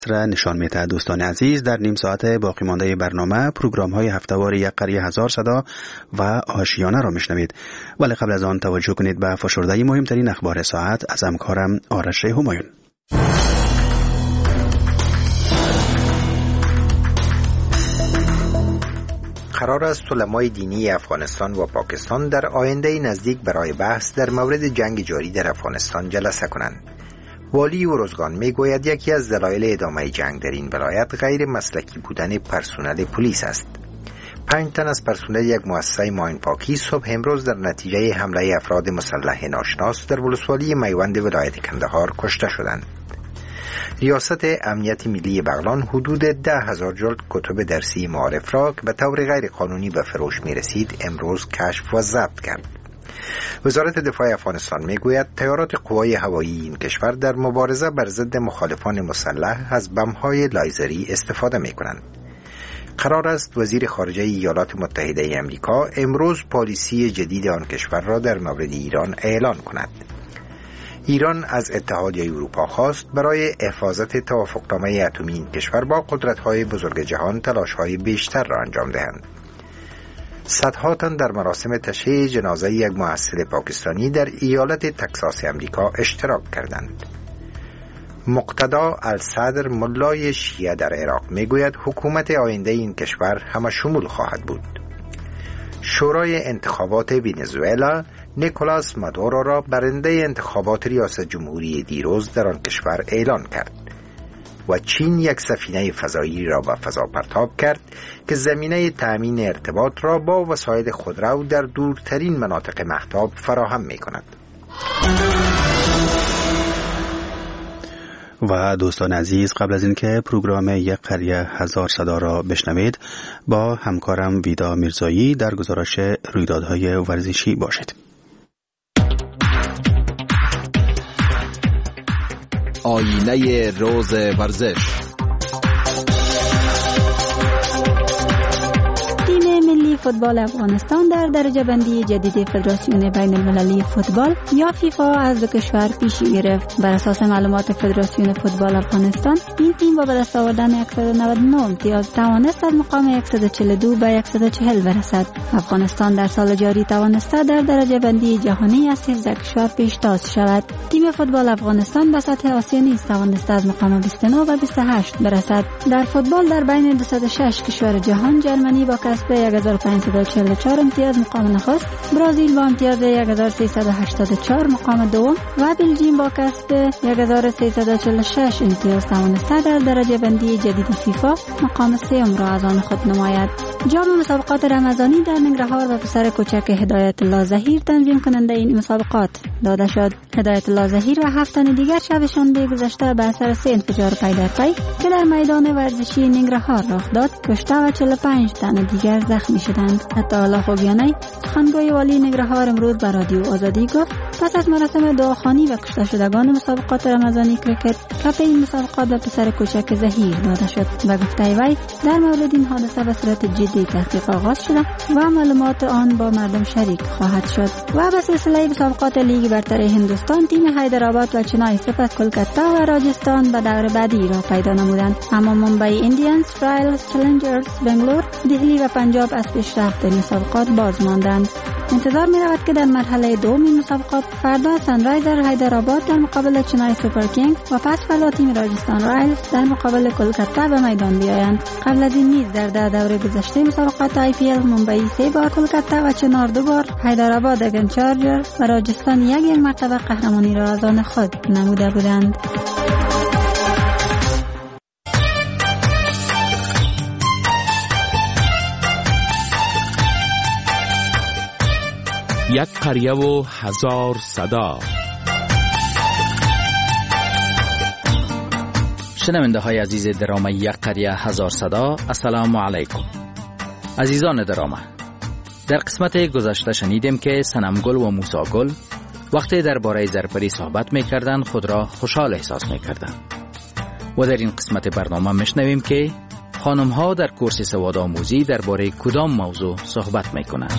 نشان میده. دوستان عزیز، در نیم ساعت باقی مانده برنامه پروگرام های هفتهوار یک قریه هزار صدا و آشیانه را میشنوید. ولی قبل از آن توجه کنید به فشرده مهمترین اخبار ساعت از همکارم آرش همایون. قرار است علمای دینی افغانستان و پاکستان در آینده نزدیک برای بحث در مورد جنگ جاری در افغانستان جلسه کنند. والی اروزگان میگوید یکی از دلایل ادامه جنگ در این ولایت غیر مسلکی بودن پرسنل پلیس است. 5 تن از پرسنل یک مؤسسه ماین پاکی صبح امروز در نتیجه حمله افراد مسلح ناشناس در ولسوالی میوند ولایت کندهار کشته شدند. ریاست امنیت ملی بغلان حدود 10,000 جلد کتب درسی معارف را که به طور غیر قانونی به فروش می رسید امروز کشف و ضبط کرد. وزارت دفاع افغانستان می گوید طیارات قوای هوایی این کشور در مبارزه بر ضد مخالفان مسلح از بم‌های لایزری استفاده می کنند. قرار است وزیر خارجه ایالات متحده آمریکا امروز پالیسی جدید آن کشور را در مورد ایران اعلان کند. ایران از اتحادیه اروپا خواست برای حفاظت توافقنامه اتمی این کشور با قدرت‌های بزرگ جهان تلاش‌های بیشتر را انجام دهند. صدها تن در مراسم تشییع جنازه یک محصل پاکستانی در ایالت تکساس امریکا اشتراک کردند. مقتدا الصدر ملای شیعه در عراق میگوید حکومت آینده این کشور همه شمول خواهد بود. شورای انتخابات ونزوئلا نیکولاس مادورو را برنده انتخابات ریاست جمهوری دیروز در آن کشور اعلان کرد و چین یک سفینه فضایی را به فضا پرتاب کرد که زمینه تأمین ارتباط را با وسایل خودرو در دورترین مناطق مهتاب فراهم می کند. و دوستان عزیز، قبل از اینکه پروگرام یک قریه هزار صدا را بشنوید با همکارم ویدا میرزایی در گزارش رویدادهای ورزشی باشید. آینه روز ورزش. فوتبال افغانستان در درجه بندی جدید فدراسیون بین المللی فوتبال یا فیفا از دو کشور پیشی گرفت. بر اساس معلومات فدراسیون فوتبال افغانستان، این تیم با به دست آوردن 199 امتیاز توانست از مقام 142 به 140 برسد. افغانستان در سال جاری توانسته در درجه بندی جهانی از 13 کشور پیشتاز شود. تیم فوتبال افغانستان به سطح آسیا نیز توانسته از مقام 29 و 28 برسد. در فوتبال در بین 206 کشور جهان، جرمنی با کسب 1544 امتیاز مقام نخست، برزیل با امتیاز 1384 مقام دوم و بلژیم با کسب 1346 امتیاز توانسته در درجه بندی جدید فیفا مقام سوم را از آن خود نماید. جام مسابقات رمضانی در ننگرهار و پسر کوچک هدایت الله ظهیر تنظیم کننده این مسابقات داده شد. هدایت الله ظهیر و 7 تن دیگر شب شنبه گذشته به اثر 3 انفجار پی در پی که در میدان ورزشی ننگرهار رخ داد کشته و 45 تن دیگر زخمی شدند. عطاالله خوگیانی سخنگوی والی ننگرهار امروز به رادیو آزادی گفت پس از مراسم دعاخوانی و کشته شدگان مسابقات رمضانی کریکت کپ این مسابقات به پسر کوچک ظهیر داده شد و گفته وی در مورد این حادثه به صورت جدی تحقیق آغاز شده و معلومات آن با مردم شریک خواهد شد. و به سلسله مسابقات لیگ برتر هندوستان، تیم حیدرآباد و چنای سپس کلکتا و راجستان به دور بعدی را پیدا نمودند، اما ممبئی ایندیانز، رایلز چالنجرز بنگلور، دهلی و پنجاب از پیشرفت در مسابقات باز ماندند. انتظار می رود که در مرحله دوم این مسابقات فردا سانرایزر حیدرآباد در مقابل چنای سوپر کینگز و پس فردا تیم راجستان رایلز در مقابل کلکتا به میدان بیایند. قبل از این نیز در 10 دوره گذشته مسابقات IPL ممبئی 3 بار، کلکتا و چنار 2 بار، حیدرآباد اگن چارجر و راجستان 1 مرتبه قهرمانی را از آن خود نموده بودند. یک قریه و هزار صدا. شنونده های عزیز درامه یک قریه هزار صدا، السلام علیکم. عزیزان درامه، در قسمت گذشته شنیدیم که صنمگل و موسیگل وقتی درباره زرپری صحبت میکردند خود را خوشحال احساس میکردند و در این قسمت برنامه میشنویم که خانم ها در کورس سوادآموزی درباره کدام موضوع صحبت میکنند.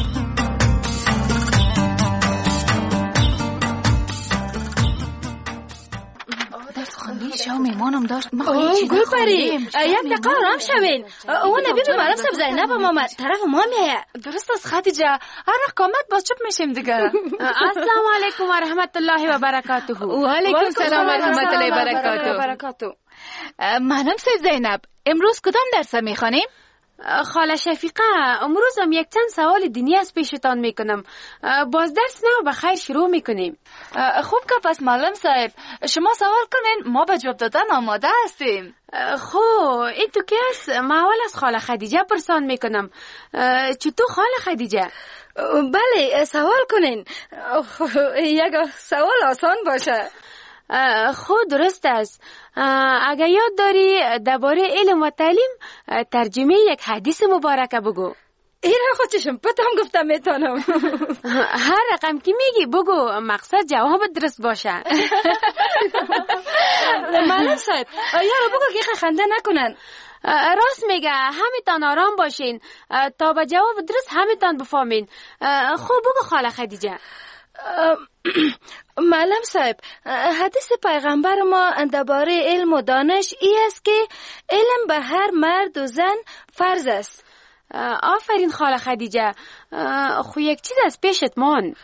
میمانم داشت گل پری یک دقیقه آرام شوین. اون نبی به معلم سب زینب هم آمد طرف ما میه. درست است خدیجه، هر وقت قامت باز چپ میشیم دیگه. السلام علیکم و رحمت الله و برکاته. و علیکم السلام و رحمت الله و برکاته. معلم سب زینب، امروز کدام درس میخوانیم؟ خاله شفیقه، امروز هم یک چند سوال دینی از پیشتان میکنم. باز درس نو به خیر شروع میکنیم. خوب که پس معلم صاحب شما سوال کنین، ما به جواب دادن آماده هستیم. خو این تو که است؟ ما اول از خاله خدیجه پرسان میکنم. چطور خاله خدیجه؟ بله سوال کنین. یک سوال آسان باشه. خود درست است. اگر یاد داری درباره علم و تعلیم ترجمه یک حدیث مبارکه بگو. این را خودشم پتم گفتم میتونم. هر رقم که میگی بگو، مقصد جواب درست باشه. معلم صاحب یارو بگو که خنده نکنن. راست میگه، همیتان آرام باشین تا به جواب درست همیتان بفهمین. خوب بگو خاله خدیجه. معلم صاحب حدیث پیغمبر ما درباره علم و دانش ای است که علم به هر مرد و زن فرض است. آفرین خاله خدیجه. خو یک چیز از پیشت مان.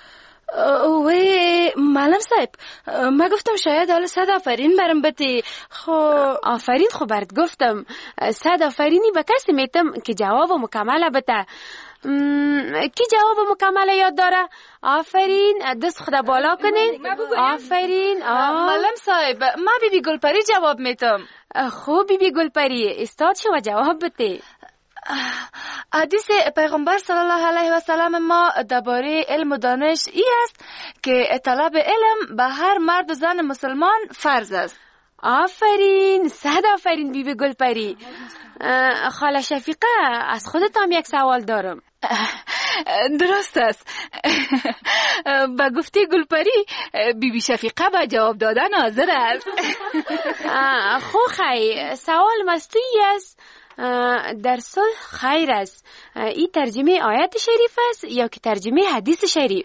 معلم صاحب ما گفتم شاید حالا 100 آفرین برم بتی. آفرین خو برد گفتم. 100 آفرینی به کسی میتم که جواب مکمل بته. کی جواب مکمل یاد داره؟ آفرین، دست خدا بالا کنین. آفرین. معلم صاحب ما بیبی گلپری جواب میتم. خوب بیبی گلپری استاد شو جواب بده. حدیث پیغمبر صلی الله علیه و سلم ما درباره علم و دانش ای است که طلب علم به هر مرد و زن مسلمان فرض است. آفرین، 100 آفرین بیبی گلپری. خاله شفیقه از خودت هم یک سوال دارم. درست است. با گفته گلپری بیبی شفیقه با جواب دادن حاضر است. خو خی سوال مستوی است. در صلح خیر است. این ترجمه آیت شریف است یا که ترجمه حدیث شریف؟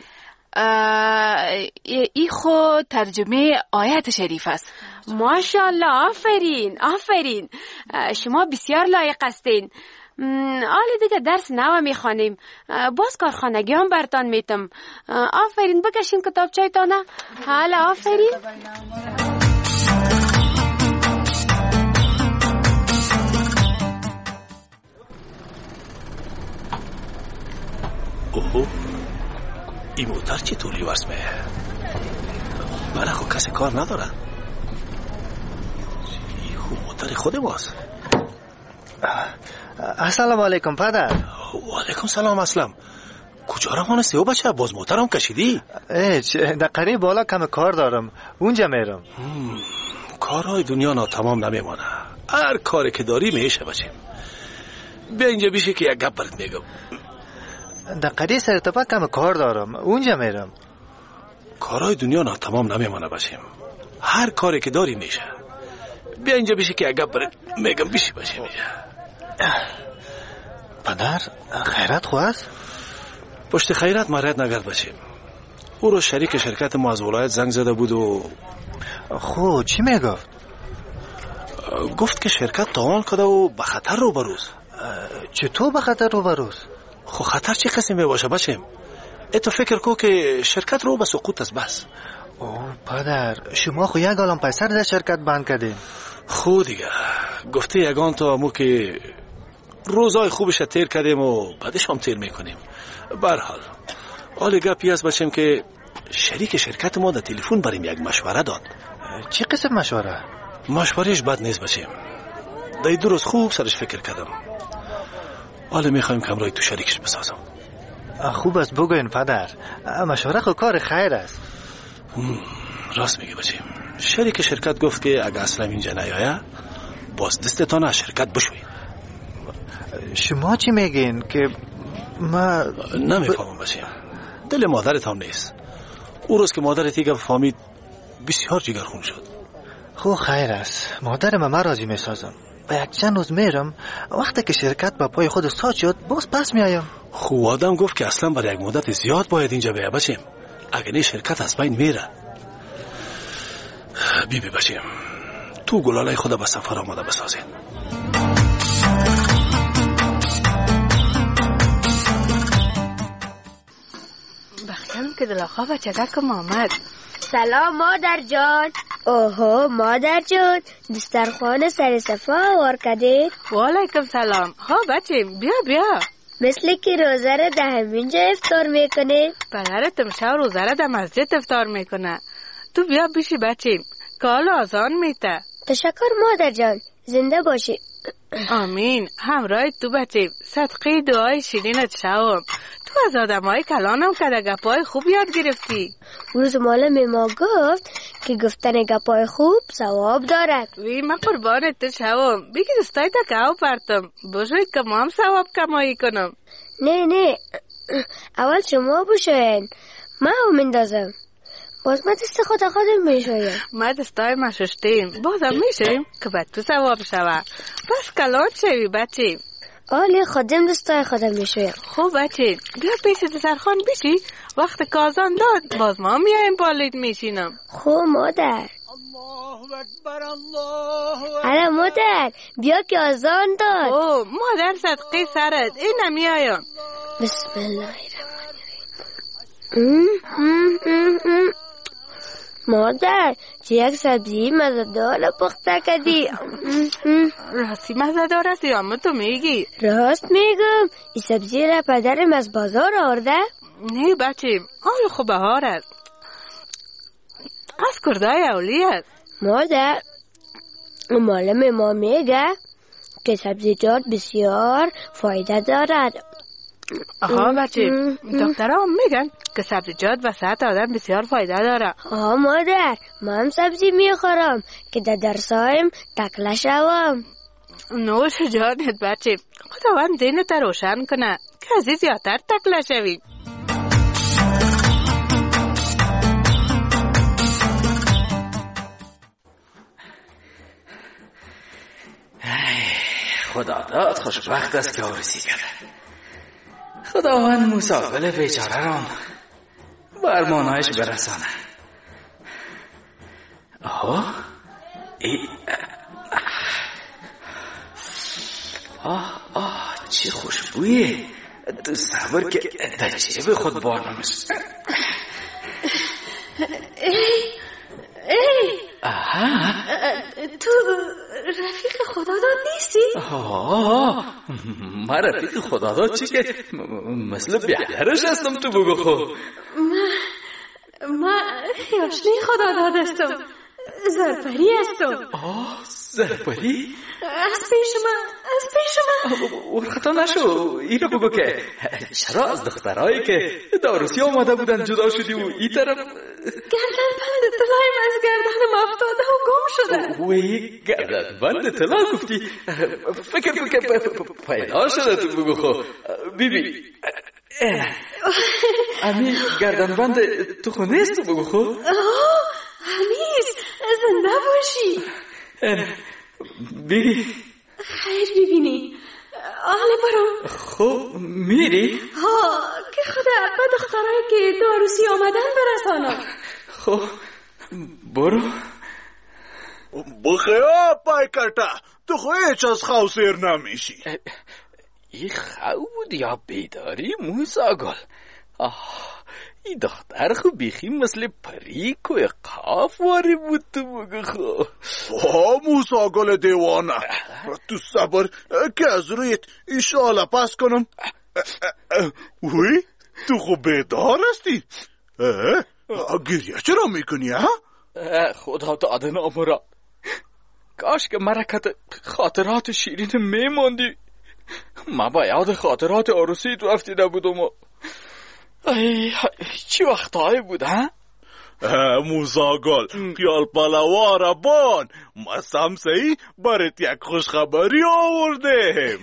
ای خو ترجمه آیت شریف است. ماشاءالله، آفرین آفرین. شما بسیار لایق هستین. حالا دیگه درس نو میخوانیم. باز کارخانگی هم برتان میتم. آفرین، بکشین کتاب چایتانه. حالا آفرین. اوه، این موتر چطور لیورس میه؟ بله خب کسی کار نداره. این خب موتر خود ماست. السلام علیکم پدر. و علیکم سلام اسلم. کجا را مانستی و بچه؟ باز موترم کشیدی؟ در قریب بالا کم کار دارم، اونجا میرم. کارهای دنیا ناتمام نمیمانه. هر کاری که داری میشه بچه. بیا اینجا بیشه که یک گپ برات میگم. در قریب سرتپا کم کار دارم، اونجا میرم. کارهای دنیا ناتمام نمیمانه بچه. هر کاری که داری میشه. بیا اینجا بیشه که یک گپ برات میگم. بیشه بچه میشه. پدر خیرت خواست؟ پشت خیرت مرد نگرد بچه. او رو شریک شرکت ما از ولایت زنگ زده بود و خب چی میگفت؟ گفت که شرکت تاوان کرده و به خطر رو بروز. چطور به خطر رو بروز؟ خب خطر چی قسمی باشه بچه؟ تو فکر کو که شرکت رو به سقوط است بس. اوه پدر، شما خو یک عالم پیسر در شرکت بند کردین. خود دیگه گفته یگان تو امو که روزای خوبش تیر کردیم و بعدش هم تیر میکنیم. برحال حال گپی است بچم که شریک شرکت ما در تلفن بریم یک مشوره داد. چی قسم مشوره؟ مشورهش بد نیست بچم. در 2 روز خوب سرش فکر کردم. حالا میخوایم کمرای تو شریکش بسازم. خوب است بگوین پدر، مشوره خو کار خیر است. راست میگه بچم. شریک شرکت گفت که اگه اصلا اینجا نیایه باز دستتان از شرکت بشوید. شما چی میگین که ما نمیفهمم بچم. دل مادرت هم نیست. او روز که مادرت دیگه فهمید بسیار جگرخون شد. خب خیر است، مادرم ما راضی میسازم. و یک چند روز میرم، وقتی که شرکت با پای خود استاد شد باز پس میایم. خب آدم گفت که اصلا برای یک مدت زیاد باید اینجا بیا بچم. اگه نه شرکت از بین میره. بی بچم، تو گلاله خود به سفر آماده بسازین. بخیرم که دلاخا و چککم آمد. سلام مادر جان. اوهو مادر جان، دسترخوان سر صفا آوار کردید؟ وعلیکم سلام. ها بچه بیا. مثل که روزه را در همینجا افطار میکنه؟ پدرتم شب روزه را در مسجد افطار میکنه. تو بیا بیشی بچه که حال آزان میته. تشکر مادر جان، زنده باشی. آمین. همراه تو بچه، صدقه دعای شیرینت شوم. تو از آدمای کلانم که گپای خوب یاد گرفتی. روز معلم ما گفت که گفتن گپای خوب ثواب دارد. وی من قربانت تو شوم. بگی دستای تا گاو پرتم بشوید که ما هم ثواب کمایی کنم. نه اول شما بشوین، من هم اندازم. باز من دست خودم میشویم. ما دستای ما ششتیم، بازم میشویم که بعد تو ثواب شوه. پس کلان شوی بچه. آلی خودم دستای خودم میشویم. خوب بچه بیا پیش دسترخوان بیشی. وقت کازان داد باز ما میایم بالید میشینم. خوب مادر. الله اکبر الله. آره مادر بیا که آزان داد. اوه مادر صدقه سرت این نمیایم. بسم الله الرحمن. مادر چه یک سبزی مزه‌دار پخته کردی. راستی مزه‌دار است یا اما تو میگی؟ راست میگم. این سبزی را پدرم از بازار آورده؟ نه بچه آیا خوب بهار است. از کردای اولی است. مادر معلم ما میگه که سبزیجات بسیار فایده دارد. آها بچه دکترها میگن که سبزیجات و صحت آدم بسیار فایده داره. آها مادر من سبزی میخورم که در درسایم تکله شوم. نوش جانت بچه، خداوند ذهنت روشن کنه که از این زیادتر تکله شوی. خدا داد خوشبخت است که آرزید کرده. خداوند موسی گل بیچاره رام به ارمانهایش برسانه. چه خوشبویه. تو صبر که در جیب خود بارنمش. تو رفیق خداداد نیستی؟ من رفیق خداداد چی که مثل بیادرش هستم. تو بگو خب. من یاشنی خداداد هستم. زرپری هستم. زرپری؟ از پیش من خطا نشو. اینو بگو که چرا از دخترهایی که داروسی آمده بودن جدا شدی و این طرف گردن بند طلایم از گردنم افتاده و گم شده. وی گردن بند طلا گفتی؟ فکر پیدا شده. تو بگو خب. بیبی امی گردن بند تو خونه است. تو بگو خب. همیز زنده باشی. بیبی خیر ببینی. آله برام. خب میری؟ که خدا به دخترهایی که داروسی آمدن برسانم. خب برو. بخیر پای کتا، تو خو هیچ از خو سیر نمیشی. ای خو بود یا بیداری موسی گل؟ این دختر خو بیخی مثل پریک و قاف واری بود. تو بگو خو. موسی گل دیوانه، تو صبر که از رویت ایشالا پس کنم. وی تو خو بیدار هستی؟ گریه چرا میکنی ها؟ خدا داده نامراد، کاش که مرکت خاطرات شیرین میماندی. من با یاد خاطرات عروسی تو هفته نبودم. چی وقتایی بود ها؟ موسی گل خیال پلواره بان، ما سمسهی برات یک خوشخبری آوردیم.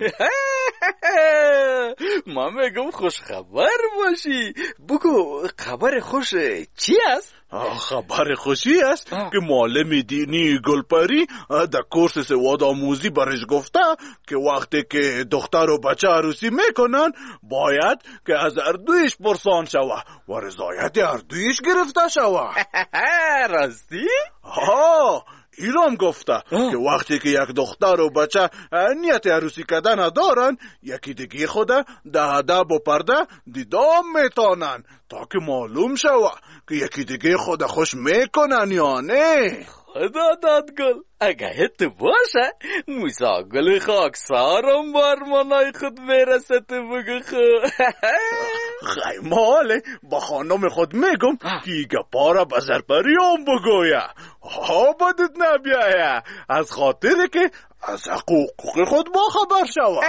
ما میگم خوشخبر باشی. بگو خبر خوش چی است؟ خبر خوشی است که معلم دینی گلپری در کورس سواد آموزی برش گفته که وقتی که دختر و بچه عروسی میکنن باید که از اردویش پرسان شوه و رضایت اردویش گرفته شوه. راستی؟ ایرام گفته که وقتی که یک دختر و بچه نیت عروسی کردن دارن، یکی دیگه خود در ادب و پرده دیدام میتانن تا که معلوم شوه که یکی دیگه خود خوش میکنن یا نه. خدا دادگل، اگه تو باشه موسا گل خاکسارم بار منای خود برسه تو بگو خیماله با خانم خود میگم که ایگه پارا به زرپریام بگویه ها بدت نبیایه، از خاطر که از حقوق خود با خبر شوه.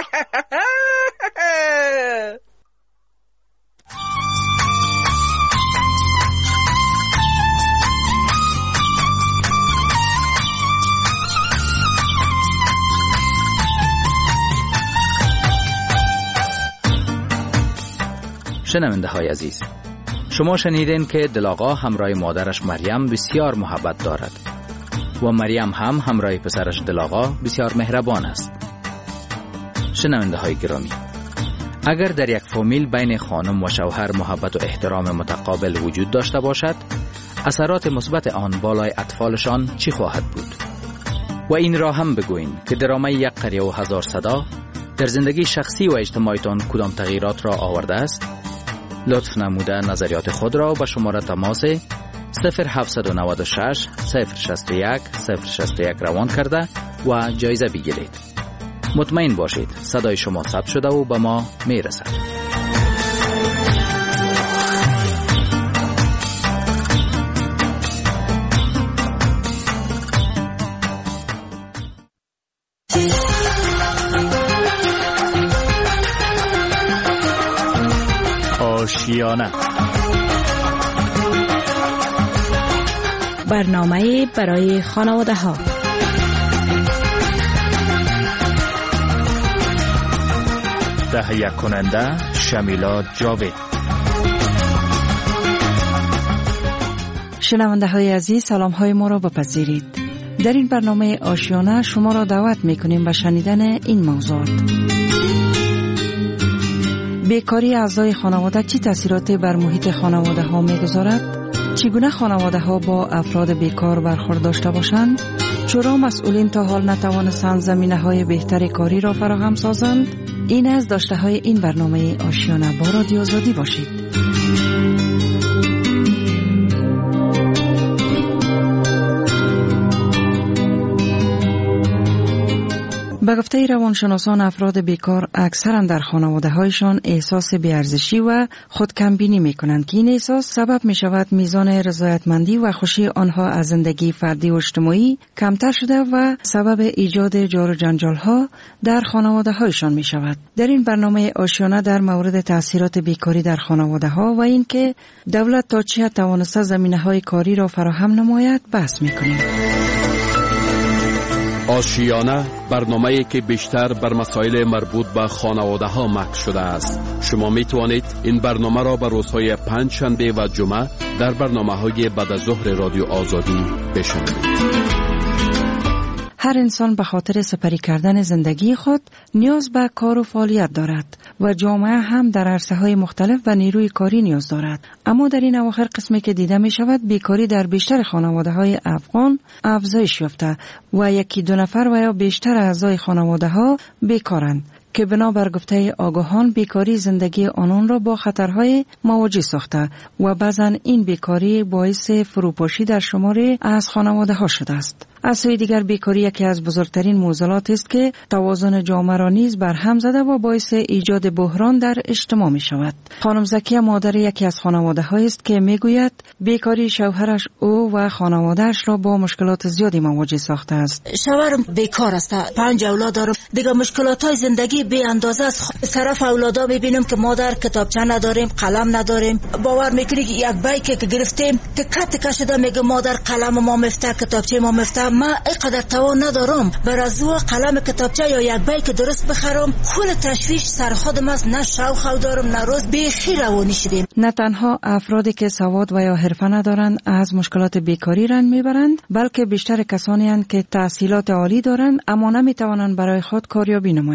شنونده های عزیز، شما شنیدین که دلاغا همراه مادرش مریم بسیار محبت دارد و مریم هم همراه پسرش دلاغا بسیار مهربان است. شنونده های گرامی، اگر در یک فامیل بین خانم و شوهر محبت و احترام متقابل وجود داشته باشد، اثرات مثبت آن بالای اطفالشان چی خواهد بود؟ و این را هم بگوین که درامه یک قریه و هزار صدا در زندگی شخصی و اجتماعیتان کدام تغییرات را آورده است؟ لطف نموده نظریات خود را به شماره تماس 0796 061 061 روان کرده و جایزه بگیرید. مطمئن باشید صدای شما ثبت شده و به ما میرسد. آشیانه، برنامه برای خانواده ها. تهیه کننده شمیلا جاوید. شنونده های عزیز، سلام های ما را بپذیرید. در این برنامه آشیانه شما را دعوت میکنیم به شنیدن این موضوعات. بیکاری اعضای خانواده چه تاثیراتی بر محیط خانواده ها میگذارد؟ چگونه خانواده ها با افراد بیکار برخورد داشته باشند؟ چرا مسئولین تا حال نتوانستند زمینه های بهتر کاری را فراهم سازند؟ این از داشته های این برنامه آشیانه با رادیو آزادی باشید. به گفته روانشناسان، افراد بیکار اکثرا در خانواده هایشان احساس بی‌ارزشی و خودکمبینی می کنند که این احساس سبب می شود میزان رضایتمندی و خوشی آنها از زندگی فردی و اجتماعی کمتر شده و سبب ایجاد جار و جنجال ها در خانواده هایشان می شود. در این برنامه آشیانه در مورد تاثیرات بیکاری در خانواده ها و اینکه دولت تا چه حد توانسته زمینه های کاری را فراهم نماید بحث می کنیم. آشیانه، برنامه‌ای که بیشتر بر مسائل مربوط به خانواده ها مکس شده است. شما می توانید این برنامه را به روزهای پنج شنبه و جمعه در برنامه‌های بعد از ظهر رادیو آزادی بشنوید. هر انسان به خاطر سپری کردن زندگی خود نیاز به کار و فعالیت دارد و جامعه هم در عرصه‌های مختلف به نیروی کاری نیاز دارد. اما در این اواخر قسمی که دیده می شود بیکاری در بیشتر خانواده‌های افغان افزایش یافته و یکی دو نفر و یا بیشتر اعضای خانواده‌ها بیکارند که بنابر گفته آگاهان بیکاری زندگی آنان را با خطرهای مواجه ساخته و بعضن این بیکاری باعث فروپاشی در شماری از خانواده‌ها شده است. از سوی دیگر بیکاری یکی از بزرگترین معضلات است که توازن جامعه را نیز برهم زده و باعث ایجاد بحران در اجتماع می شود. خانم زکیه مادر یکی از خانواده‌ها است که می گوید بیکاری شوهرش او و خانواده‌اش را با مشکلات زیادی مواجه ساخته است. شوهرم بیکار است، 5 اولاد دارم، دیگه مشکلات‌های زندگی بی اندازه است. طرف اولادا می‌بینم که مادر کتابچه نداریم، قلم نداریم. باور می‌کنی که یک بایک که گرفتیم تکه شده، میگه مادر قلم ما مفته، کتابچه ما مفته. ما اینقدر توان ندارم بر از او قلم کتابچه یا یک بایک درست بخرم. خود تشویش سر خودم است، نه شوق دارم نه روز بیخی روانی شدیم. نه تنها افرادی که سواد و یا حرفه ندارند از مشکلات بیکاری رنج میبرند، بلکه بیشتر کسانی هستند که تحصیلات عالی دارند اما نمیتوانند برای خود کاریابی نمایند.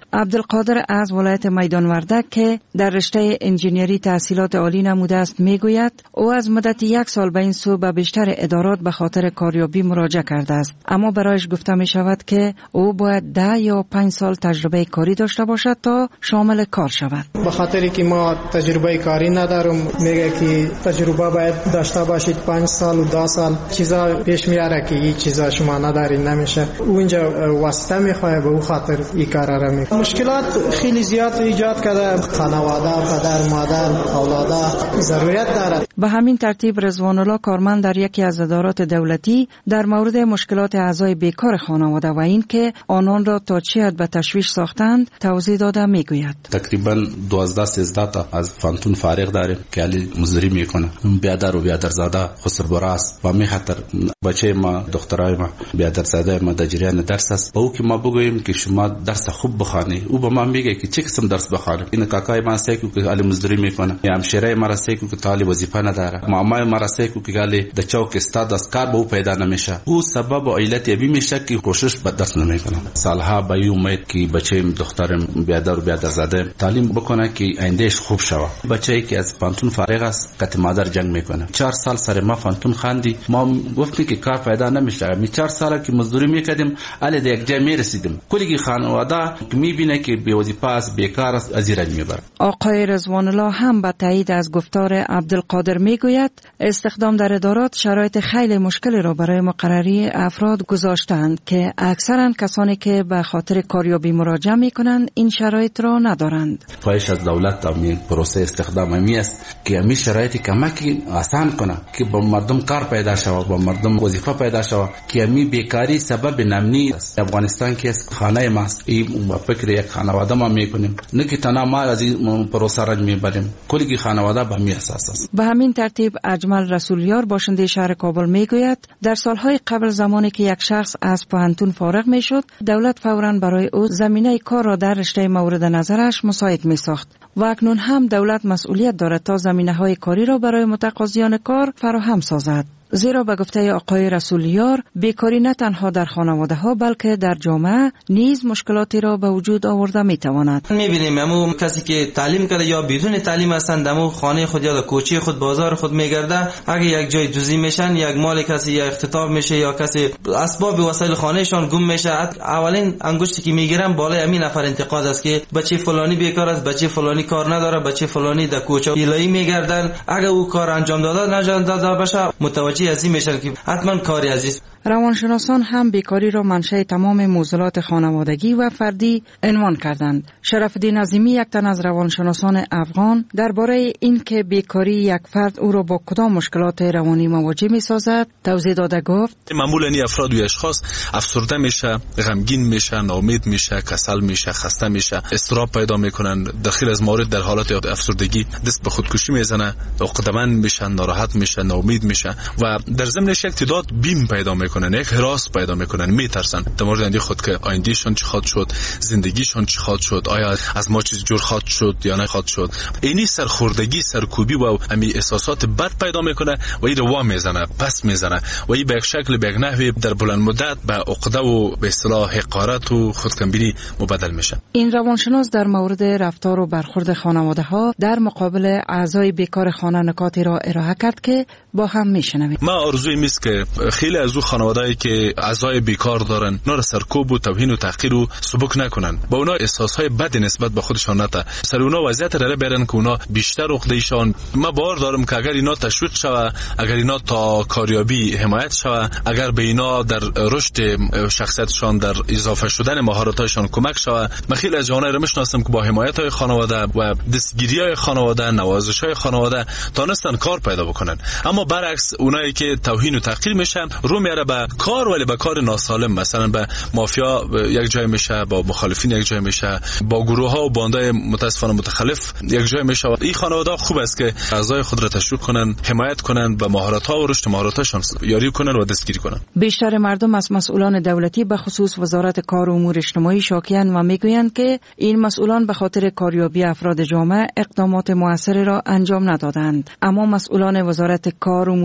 عبدالقادر از ولایت میدان وردک که در رشته انجینری تحصیلات عالی نموده است میگوید او از مدت 1 سال به این سو به بیشتر ادارات به خاطر کاریابی مراجعه کرده است، اما برایش گفته می شود که او باید 10 یا 5 سال تجربه کاری داشته باشد تا شامل کار شود. به خاطری که ما تجربه کاری ندارم میگه که تجربه باید داشته باشید 5 سال و 10 سال. چیزا پیش میاره که این چیزا شما ندارین نمیشه. اونجا واسطه میخواد به اون خاطر این کار را میکنه. مشکلات خیلی زیاد ایجاد کرده. خانواده، پدر، مادر، اولادا ضرورت داره. به همین ترتیب رضوان الله کارمند در یکی از ادارات دولتی در مورد مشکلات اعضای بیکار خانواده و این که آنان را تا چه حد به تشویش ساختند توضیح داده میگوید. تقریبا 12-13 تا از فانتون فارغ داریم که علی مزدوری میکنه. بیادر و بیادرزاده خسربرا است و می خاطر بچه ما دخترای ما بیادرزاده ما در جریان درس است. با او که ما بگوییم که شما درس خوب بخوانی، او به ما میگه که چه قسم درس بخوانم. این کاکای ما سیکو که علی مزدوری میکنه، یا همشیره ما سیکو که طالب وظیفه نداره، مامای ما سیکو که علی د چوک استاد از کار به او پیدا نمیشه. او سبب و علت ابی میشه که کوشش به درس نمیکنه. سالها به این امید که بچه دخترم بیادر و بیادرزاده تعلیم بکنه که آیندهش خوب شود. بچه‌ای که از فانتون فارغ است کت مادر جنگ میکنه. 4 سال سر ما فانتون خاندی، ما گفتیم که کار پیدا نمیشه. می 4 سال که مزدوری میکردیم اله د یک جای میرسیدیم. کلی خانواده که میبینه که بی وظیفه است، بیکار است، از رنج میبره. آقای رضوان الله هم به تایید از گفتار عبدالقادر میگوید استخدام در ادارات شرایط خیلی مشکلی را برای مقرری افراد گذاشتند که اکثرا کسانی که به خاطر کاریابی مراجعه میکنند این شرایط را ندارند. خواهش از دولت این پروسه استخدام همی است که همین شرایطی کمکی آسان کنه که با مردم کار پیدا شود، با مردم وظیفه پیدا شود که همین بیکاری سبب نمنی است. افغانستان که خانه ماست، این با فکر یک خانواده ما میکنیم، نه که تنها ما از این پروسه رنج میبریم، کلی خانواده به همین اساس است. به همین ترتیب اجمل رسولیار باشنده شهر کابل میگوید در سالهای قبل زمانی که یک شخص از پوهنتون فارغ میشد، دولت فوراً برای او زمینه کار را در رشته مورد نظرش مساعد میساخت و اکنون هم دولت مسئولیت دارد تا زمینه‌های کاری را برای متقاضیان کار فراهم سازد. زیرا به گفته آقای رسولیار بیکاری نه تنها در خانواده ها بلکه در جامعه نیز مشکلاتی را به وجود آورده می تواند. می‌بینیم همون کسی که تعلیم کرده یا بدون تعلیم هستند، همون خانه خود یا در کوچه خود بازار خود میگرده، اگه یک جای جزئی میشن، یک مال کسی یا اختطاف میشه یا کسی اسباب وسایل خانهشان گم میشه، اولین انگشتی که میگیرن بالای همین نفر انتقاد است که بچه فلانی بیکار است، بچه فلانی کار نداره، بچه فلانی در کوچه ایلایی میگردن. اگه او کار انجام داده بشه متوجه از این میشن که حتما کاری عزیز. روانشناسان هم بیکاری را منشأ تمام معضلات خانوادگی و فردی عنوان کردند. شرف‌الدین عظیمی یک تن از روانشناسان افغان درباره این که بیکاری یک فرد او را با کدام مشکلات روانی مواجه می‌سازد توضیح داده گفت: معمولاً این افراد و اشخاص افسرده میشه، غمگین میشه، ناامید میشه، کسل میشه، خسته میشه، اضطراب پیدا میکنن، داخل از موارد در حالت افسردگی دست به خودکشی میزنه، عقده‌مند میشن، ناراحت میشن، ناامید میشه و در ضمنش یک تعداد بیم پیدا میکنن، یک هراس پیدا میکنن، میترسن در مورد اندی خود که آیندهشون چی خواهد شد، زندگیشون چی خواهد شد، آیا از ما چیز جور خواهد شد یا نه خواهد شد. اینی سرخوردگی، سرکوبی و همین احساسات بد پیدا میکنه و این رو میزنه، پس میزنه و این به یک شکل به یک نحوی در بلند مدت به عقده و به اصطلاح حقارت و خودکمبینی مبدل میشه. این روانشناس در مورد رفتار و برخورد خانواده ها در مقابل اعضای بیکار خانه نکاتی را ارائه کرد که با هم میشنویم. ما آرزوی میست که خیلی از خانواده‌ای که اعضای بیکار دارن اونا را سرکوب و توهین و تحقیر و سبک نکنن، با اونا احساسهای بد نسبت به خودشان نته، سر اونا وضعیت را برن که اونا بیشتر عقده‌ایشان. ما باور دارم که اگر اینا تشویق شوه، اگر اینا تا کاریابی حمایت شوه، اگر به اینا در رشد شخصیتشان، در اضافه شدن مهارت‌هاشان کمک شوه، من خیلی از جوانای را میشناسم که با حمایت‌های خانواده و دستگیری‌های خانواده، نوازش‌های خانواده تونستن کار پیدا بکنن. اما برعکس اونایی که توهین و تحقیر میشن رو میاره به کار، ولی به کار ناسالم، مثلا به مافیا یک جای میشه، با مخالفین یک جای میشه، با گروه‌ها و باندای متاسفانه متخلف یک جای میشه. این خانواده خوب است که اعضای خود را تشویق کنن، حمایت کنن، به مهارت‌ها و رشد مهارت‌هاشون یاری کنن و دستگیری کنن. بیشتر مردم از مسئولان دولتی به خصوص وزارت کار و امور اجتماعی شاکی‌اند و میگویند که این مسئولان به خاطر کاریابی افراد جامعه اقدامات موثری را انجام ندادند. اما مسئولان وزارت کار و امور اجتماعی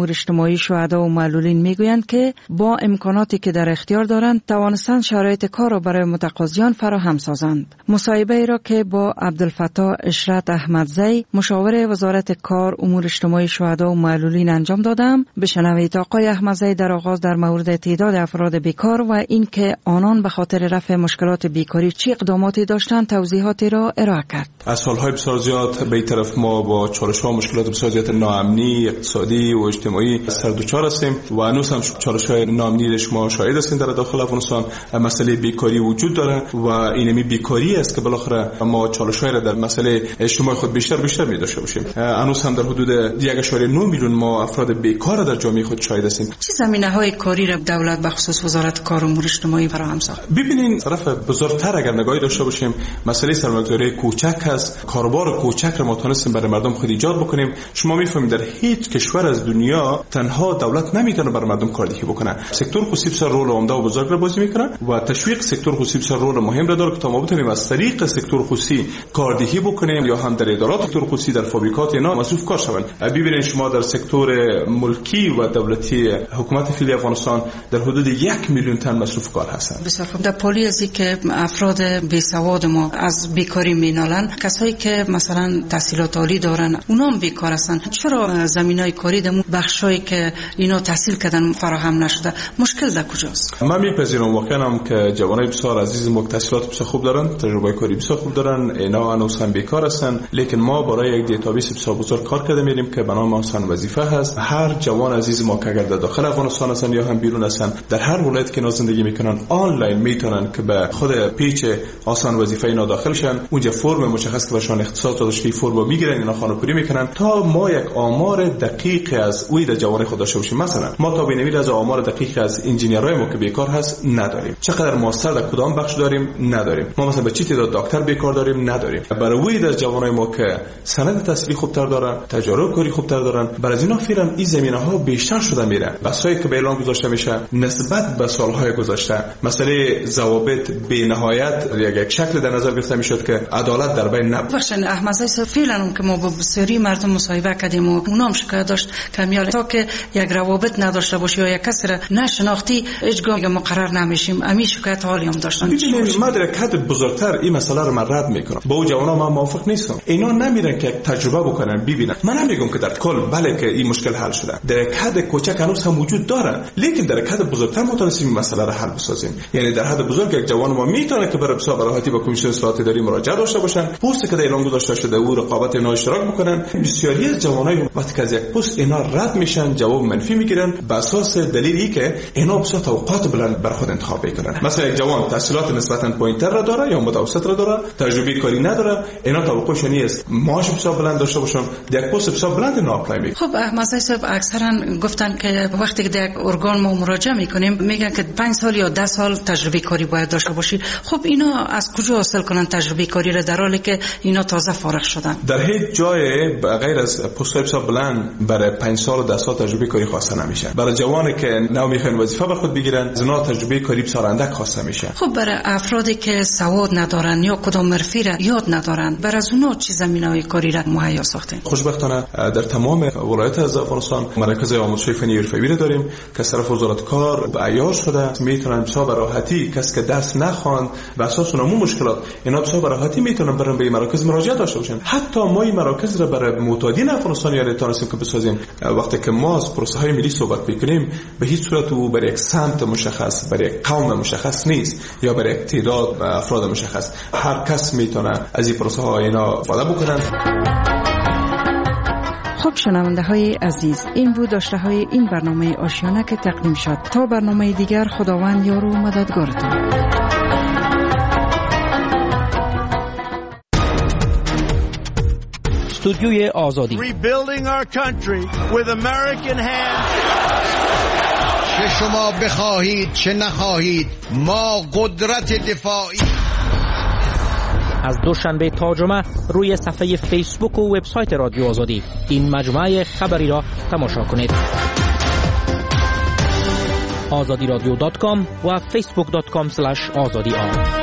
اجتماعی شهدا و معلولین میگویند که با امکاناتی که در اختیار دارند توانستند شرایط کار را برای متقاضیان فراهم سازند. مصاحبه را که با عبدالفتاح اشرت احمدزی مشاور وزارت کار امور اجتماعی شهدا و معلولین انجام دادم، بشنوید آقای احمدزی در آغاز در مورد تعداد افراد بیکار و اینکه آنان به خاطر رفع مشکلات بیکاری چه اقداماتی داشتند توضیحاتی را ارائه کرد. از سالهای بسیار زیاد به این طرف ما با چالش‌ها و مشکلات بسیار زیاد ناامنی اقتصادی و اجتماعی سر دچار هستیم و هنوز هم چالش‌های ناامنی شما شاهد هستین در داخل افغانستان. مسئله بیکاری وجود داره و اینمی بیکاری است که بالاخره ما چالش‌های را در مسئله اجتماعی خود بیشتر می‌داشته باشیم. هنوز هم در حدود 1.9 میلیون ما افراد بیکار در جامعه خود شاهد هستیم. چه زمینه‌های کاری را دولت به خصوص وزارت کار و امور اجتماعی فراهم ساخت؟ ببینین طرف بزرگتر اگر نگاهی داشته باشیم مسئله سرمایه‌گذاری کوچک است. کاروبار کوچک را ما تونستیم برای مردم خود ایجاد بکنیم. شما می‌فهمید در هیچ کشور از دنیا تنها دولت نمیتونه برای مردم کاردهی بکنه. سکتور خصوصی بسیار رول عمده و بزرگ را بازی میکنه و تشویق سکتور خصوصی بسیار رول مهم را داره که تا ما بتونیم از طریق سکتور خصوصی کاردهی بکنیم یا هم در ادارات سکتور خصوصی در فابریکات اینا مصروف کار شوند. ببینید شما در سکتور ملکی و دولتی حکومت فعلی افغانستان در حدود 1 میلیون تن مصروف کار هستند. بسیار خوب. در پالی ازی که افراد بیسواد ما از بیکاری مینالن، کسایی که مثلا تحصیلات عالی دارن اونا هم بیکار هستن، چرا زمینای کاری در بخشایی که اینا تحصیل کردن فراهم نشده؟ مشکل در کجاست؟ من میپذیرم واقعا که جوانای بسیار عزیز ما تحصیلات بسیار خوب دارن، تجربه کاری بسیار خوب دارن، اینا هنوز هم بیکار هستن، لیکن ما برای یک دیتابیس بسیار بزرگ کار کرده میریم که به نام آسان وظیفه هست. هر جوان عزیز ما که اگر در داخل افغانستان هستن یا هم بیرون هستن در هر ولایت که زندگی میکنن آنلاین میتونن که به خود پیج آسان وظیفه اینا داخل شن، اونجا فرم مشخص که برشان اختصاص داشته فرم میگیرن، اینا خانه‌پوری میکنن تا ما یک آمار دقیق از اوی در جوان خود داشته باشیم. مثلا ما تا بینویل از آمار دقیق از انجینیرای ما که بیکار هست نداریم، چقدر ماستر در کدام بخش داریم نداریم، ما مثلا به چه تعداد دکتر بیکار داریم نداریم. برای اوی در جوانای ما که سند تحصیلی خوبتر دارن، تجارب کاری خوبتر دارن، برای از اینا فعلا این زمینه‌ها بیشتر شده میره. بسایی که به اعلام گذاشته میشه نسبت به سالهای گذشته مسئله ضوابط بی‌نهایت یک شکل در نظر گرفته میشد که عدالت در بین نبود. بخشن احمدزی صاحب فعلا اون که ما با بسیاری مردم مصاحبه کردیم و اونا هم شکایت داشت که میال تا که یک روابط نداشته باشی یا یک کس را نشناختی هیچگاه مقرر نمیشیم. امی شکایت حالی هم داشتن. ببینید ما در حد بزرگتر این مسئله رو من رد میکنم. با جوانا من موافق نیستم. اینا نمیرن که تجربه بکنن ببینن. من نمیگم که در کل بله که این مشکل حل شده. در حد کوچک هنوز هم وجود داره، لیکن در حد بزرگتر ما تونستیم این مسئله رو حل بسازیم. یعنی در حد بزرگ یک جوان ما میتونه که برای بسیار راحتی با کمیسیون اصلاحات اداری مراجعه داشته باشن، پستی که در اعلام گذاشته شده او رقابت اینا اشتراک بکنن. بسیاری از جوانای وقتی که از یک پست اینا رد میشن جواب منفی میگیرن به اساس دلیلی که اینا بسیار توقعات بلند بر خود انتخاب میکنن. مثلا یک جوان تحصیلات نسبتا پایینتر را داره یا متوسط را داره، تجربه کاری نداره، اینا توقعش نیست معاش بسیار بلند داشته باشن، یک پست بسیار بلند اینا اپلای میکنن. خب احمدزی صاحب اکثرا گفتن که وقتی که در یک ارگان ما مراجعه میکنیم میگن که 5 سال یا 10 سال تجربه کاری باید داشته باشی. خب اینا از کجا حاصل کنن تجربه کاری را در حالی که اینا تازه فارغ شدن؟ در هیچ جای غیر از پست‌های بسیار بلند برای 5 سال و 10 سال تجربه کاری خواسته نمیشه. برای جوانی که نو میخوان وظیفه بر خود بگیرن زنا تجربه کاری بسیار اندک خواسته میشه. خب برای افرادی که سواد ندارن یا کدام حرفی را یاد ندارن برای از اونها چه زمینه‌های کاری را مهیا ساختین؟ خوشبختانه در تمام ولایت از افغانستان مراکز آموزش فنی حرفه‌ای را داریم که از طرف وزارت کار به عیار شده، میتونن بسیار به راحتی کسی که درس نخواند و اساس اون مشکلات اینا بسیار به راحتی میتونن برن به مراکز مراجعه داشته باشن. حتی ما این مراکز را برای معتادین افغانستان یعنی تونستیم که بسازیم. وقتی که ما از پروسه‌های ملی صحبت می‌کنیم به هیچ صورت او برای یک سمت مشخص، برای یک قوم مشخص نیست یا برای یک تعداد افراد مشخص. هر کس میتونه از این پروسه‌ها اینا استفاده بکنن. خب شنونده های عزیز، این بود داشته های این برنامه آشیانه که تقدیم شد. تا برنامه دیگر خداوند یار و مددگارتان. استودیوی آزادی Rebuilding our country with American hands. چه شما بخواهید چه نخواهید ما قدرت دفاعی. از دوشنبه تا جمعه روی صفحه فیسبوک و وبسایت رادیو آزادی این مجموعه خبری را تماشا کنید. azadiradyo.com و facebook.com/azadi